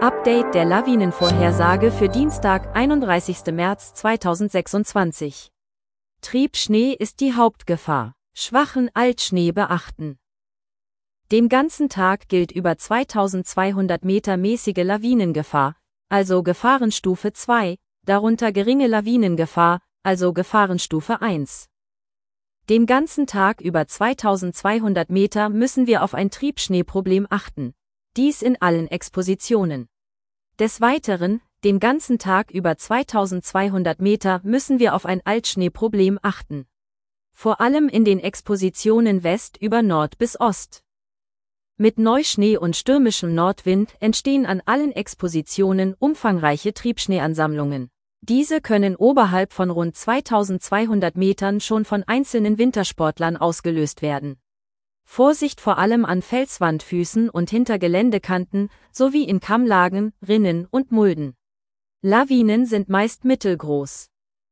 Update der Lawinenvorhersage für Dienstag, 31. März 2026. Triebschnee ist die Hauptgefahr. Schwachen Altschnee beachten. Den ganzen Tag gilt über 2200 Meter mäßige Lawinengefahr, also Gefahrenstufe 2, darunter geringe Lawinengefahr, also Gefahrenstufe 1. Den ganzen Tag über 2200 Meter müssen wir auf ein Triebschneeproblem achten. Dies in allen Expositionen. Des Weiteren, den ganzen Tag über 2200 Meter müssen wir auf ein Altschneeproblem achten. Vor allem in den Expositionen West über Nord bis Ost. Mit Neuschnee und stürmischem Nordwind entstehen an allen Expositionen umfangreiche Triebschneeansammlungen. Diese können oberhalb von rund 2200 Metern schon von einzelnen Wintersportlern ausgelöst werden. Vorsicht vor allem an Felswandfüßen und hinter Geländekanten, sowie in Kammlagen, Rinnen und Mulden. Lawinen sind meist mittelgroß.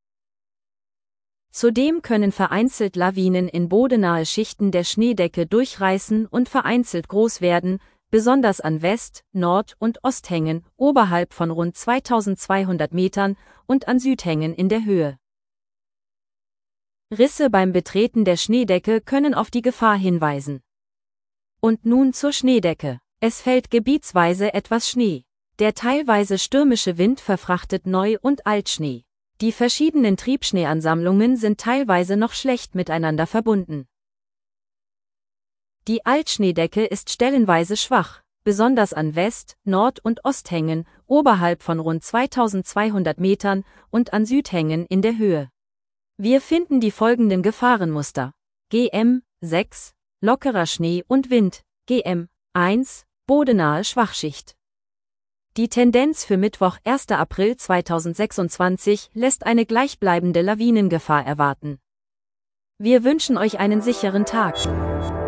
Zudem können vereinzelt Lawinen in bodennahe Schichten der Schneedecke durchreißen und vereinzelt groß werden, besonders an West-, Nord- und Osthängen, oberhalb von rund 2200 Metern und an Südhängen in der Höhe. Risse beim Betreten der Schneedecke können auf die Gefahr hinweisen. Und nun zur Schneedecke. Es fällt gebietsweise etwas Schnee. Der teilweise stürmische Wind verfrachtet Neu- und Altschnee. Die verschiedenen Triebschneeansammlungen sind teilweise noch schlecht miteinander verbunden. Die Altschneedecke ist stellenweise schwach, besonders an West-, Nord- und Osthängen, oberhalb von rund 2200 Metern und an Südhängen in der Höhe. Wir finden die folgenden Gefahrenmuster. GM 6, lockerer Schnee und Wind, GM 1, bodennahe Schwachschicht. Die Tendenz für Mittwoch, 1. April 2026, lässt eine gleichbleibende Lawinengefahr erwarten. Wir wünschen euch einen sicheren Tag.